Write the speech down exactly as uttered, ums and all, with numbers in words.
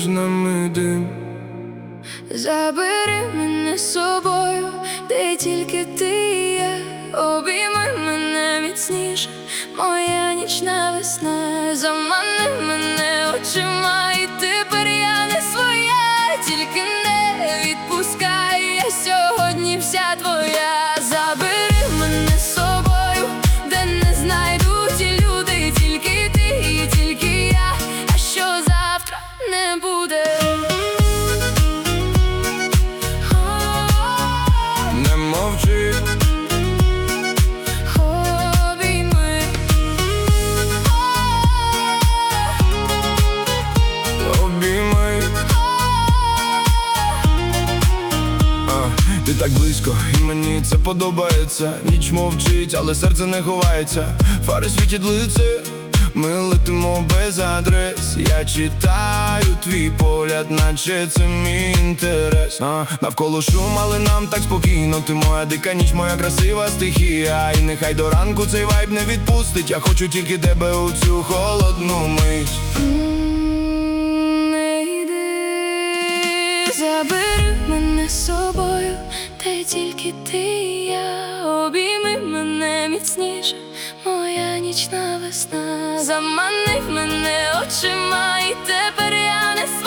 між нами дим. Забери мене з собою, де тільки ти є. Обійми мене міцніше, моя нічна весна. Замани мене очима, і тепер я не своя. Тільки не відпускай, я сьогодні вся твоя. Забери мене з собою, де не знайдуть ті люди. Тільки ти і тільки я, а що завтра не буде. Не мовчи, обійми, обійми. А, ти так близько, і мені це подобається. Ніч мовчить, але серце не ховається. Фари світять лице, ми летимо без адрес. Я читаю твій погляд, наче це мій інтерес. а, Навколо шум, але нам так спокійно. Ти моя дика ніч, моя красива стихія. І нехай до ранку цей вайб не відпустить. Я хочу тільки тебе у цю холодну мить. не йди, забери мене з собою, де тільки ти і я. Обійми мене міцніше, моя нічна весна. Заманив мене очима, і тепер я не